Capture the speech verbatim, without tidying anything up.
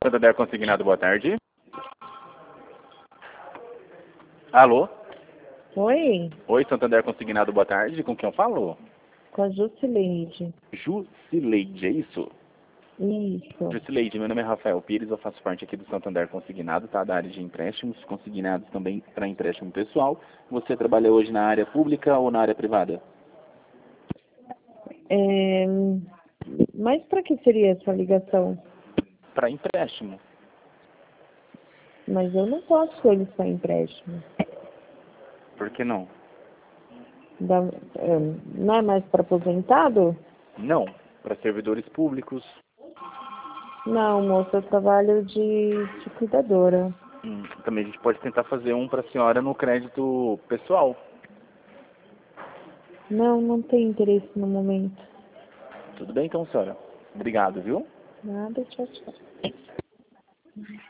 Santander Consignado, boa tarde. Alô? Oi, Oi, Santander Consignado, boa tarde. Com quem eu falo? com a Jusileide. Jusileide, é isso? Isso. Jusileide, meu nome é Rafael Pires, eu faço parte aqui do Santander Consignado, tá? Da área de empréstimos, consignados também para empréstimo pessoal. Você trabalha hoje na área pública ou na área privada? É, mas para que seria essa ligação? Para empréstimo. Mas eu não posso solicitar empréstimo. Por que não? Da, é, não é mais para aposentado? Não, para servidores públicos. Não, moça, eu trabalho de, de cuidadora. Hum, também a gente pode tentar fazer um para a senhora no crédito pessoal. Não, não tem interesse no momento. Tudo bem então, senhora? Obrigado, viu? Nada, tchau, tchau.